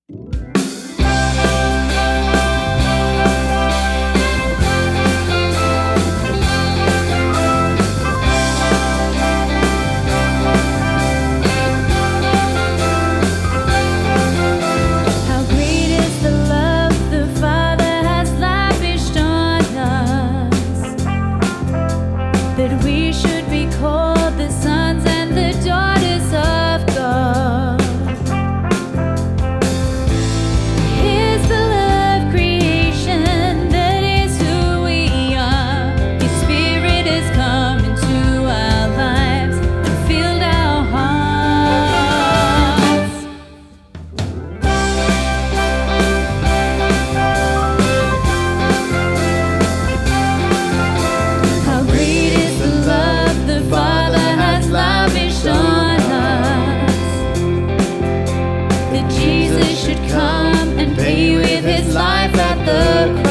How great is the love the Father has lavished on us, that we should be called the sons and the daughters of God. His beloved creation, that is who we are. His Spirit has come into our lives and filled our hearts. How great is the love the Father has lavished on us, that Jesus should come and pay with his life at the cross.